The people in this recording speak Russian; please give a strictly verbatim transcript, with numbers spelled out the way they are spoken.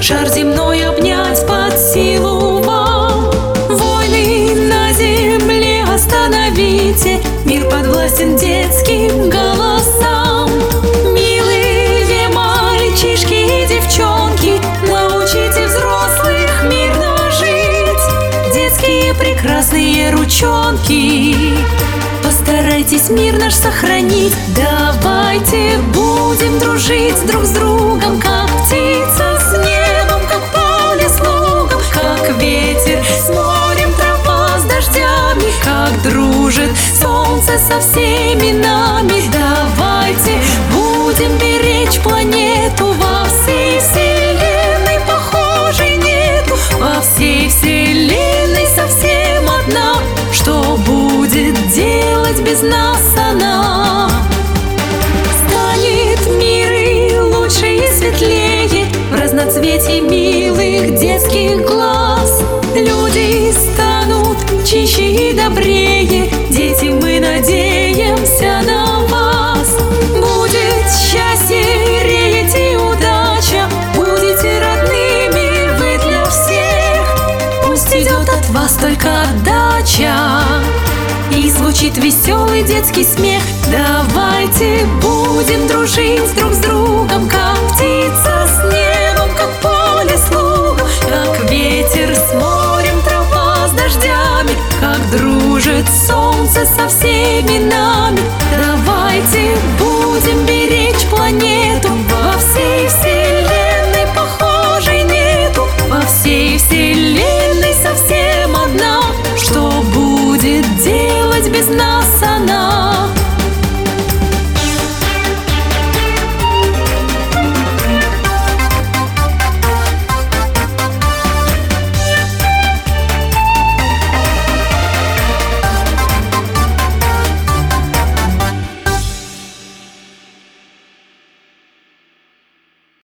Шар земной обнять под силу вам. Войны на земле остановите, мир подвластен детским голосам. Милые мальчишки и девчонки, научите взрослых мирно жить. Детские прекрасные ручонки, постарайтесь мир наш сохранить. Давайте будем дружить друг с другом, как птица с небом, как поле с лугом, как ветер с морем, трава с дождями, как дружит солнце со всеми нами. Давайте будем беречь планету, во всей вселенной похожей нету, во всей вселенной совсем одна. Что будет делать без нас она? Станет мир и лучше, и светлее в разноцветии милых детских глаз. Люди станут чище и добрее, дети, мы надеемся на вас. Будет счастье, реять и удача, будете родными вы для всех. Пусть идет от вас только отдача, и звучит веселый детский смех. Давайте будем дружить друг с другом, как птица с небом, как поле с лугом, как ветер с морем, трава с дождями, как дружит солнце со всеми нами. Давайте будем